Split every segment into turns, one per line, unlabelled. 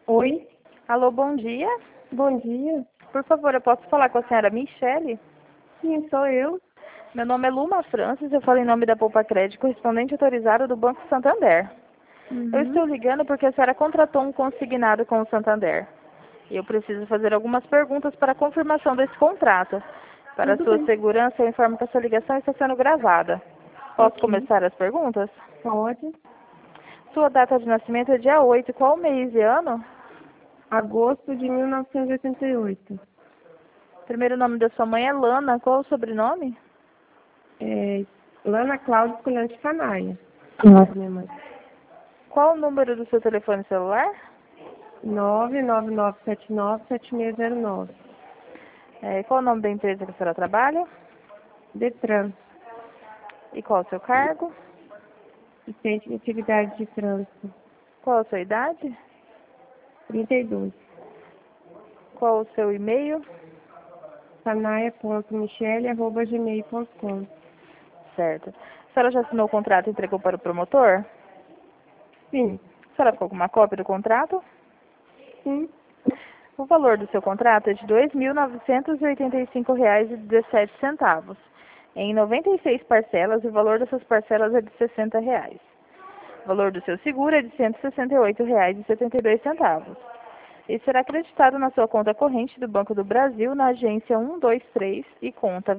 Oi,
Alô, bom dia.
bom dia.
Por favor, eu posso falar com a senhora Michele?
Sim, sou eu.
Meu nome é Luma Francis, eu falo em nome da Poupa Crédito, correspondente autorizado do Banco Santander. Eu
Uhum.
estou ligando porque a senhora contratou um consignado com o Santander. E eu preciso fazer algumas perguntas para a confirmação desse contrato. Para
Tudo
sua
bem.
segurança, eu informo que essa ligação está sendo gravada. Posso
Ok.
começar as perguntas?
Pode.
Sua data de nascimento é dia 8. Qual mês e ano?
Agosto de 1988.
Primeiro nome da sua mãe é Lana. Qual o sobrenome?
É, Lana Cláudia Escolhante Canaia. Nossa, minha mãe.
Qual o número do seu telefone celular?
999797609.
Qual o nome da empresa que a senhora trabalha?
Detran.
E qual o seu cargo?
Assistente de atividade de trânsito.
Qual a sua idade?
32.
Qual o seu e-mail?
Canaia.michele@gmail.com.
Certo. A senhora já assinou o contrato e entregou para o promotor?
Sim.
A senhora ficou com uma cópia do contrato?
Sim.
O valor do seu contrato é de R$ 2.985,17. Em 96 parcelas, e o valor dessas parcelas é de R$ 60. O valor do seu seguro é de R$ 168,72. E será acreditado na sua conta corrente do Banco do Brasil, na agência 123 e conta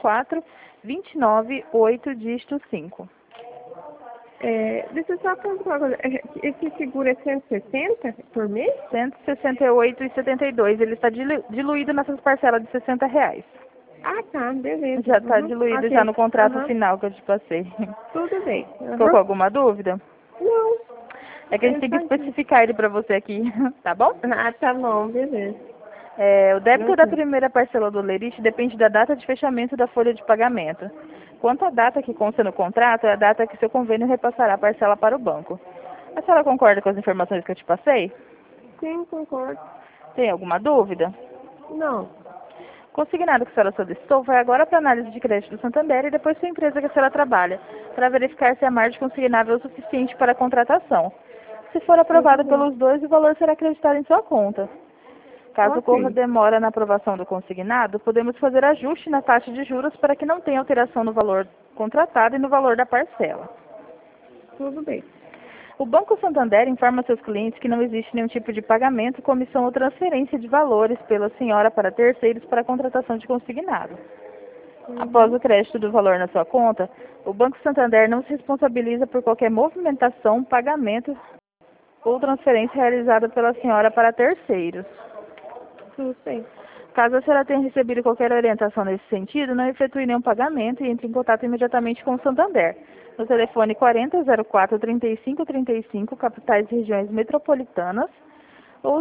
24298, dígito 5.
Deixa eu só perguntar uma coisa. Esse seguro é 160 por mês?
168,72. Ele está diluído nessas parcelas de R$ 60.
Ah, tá, beleza.
Já está
Uhum.
diluído já
Ok.
no contrato
Aham.
final que eu te passei.
Tudo bem.
Ficou com
Aham.
alguma dúvida?
Não,
É que a gente
é
tem
só
que
isso.
especificar ele para você aqui, tá bom?
Ah, tá bom, beleza.
O débito da
Tranquilo.
primeira parcela do lerite depende da data de fechamento da folha de pagamento. Quanto à data que consta no contrato, é a data que seu convênio repassará a parcela para o banco. A senhora concorda com as informações que eu te passei?
Sim, concordo.
Tem alguma dúvida?
Não.
O consignado que a senhora solicitou vai agora para a análise de crédito do Santander e depois para a empresa que a senhora trabalha, para verificar se a margem consignável é o suficiente para a contratação. Se for
Tudo
aprovado
bem.
pelos dois, o valor será acreditado em sua conta. Caso ocorra
Ok.
demora na aprovação do consignado, podemos fazer ajuste na taxa de juros para que não tenha alteração no valor contratado e no valor da parcela.
Tudo bem.
O Banco Santander informa seus clientes que não existe nenhum tipo de pagamento, comissão ou transferência de valores pela senhora para terceiros para a contratação de consignado. Após
Uhum.
o crédito do valor na sua conta, o Banco Santander não se responsabiliza por qualquer movimentação, pagamento ou transferência realizada pela senhora para terceiros.
Tudo bem.
Caso a senhora tenha recebido qualquer orientação nesse sentido, não efetue nenhum pagamento e entre em contato imediatamente com o Santander. No telefone 4004-3535, capitais e regiões metropolitanas, ou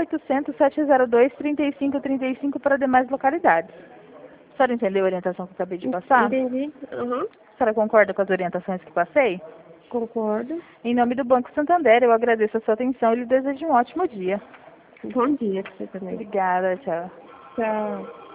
0800-702-3535 para demais localidades. A senhora entendeu a orientação que eu acabei de passar?
Entendi. Uhum.
A senhora concorda com as orientações que passei?
Concordo.
Em nome do Banco Santander, eu agradeço a sua atenção e lhe desejo um ótimo dia.
Bom dia pra você também.
Obrigada, tchau.
Tchau.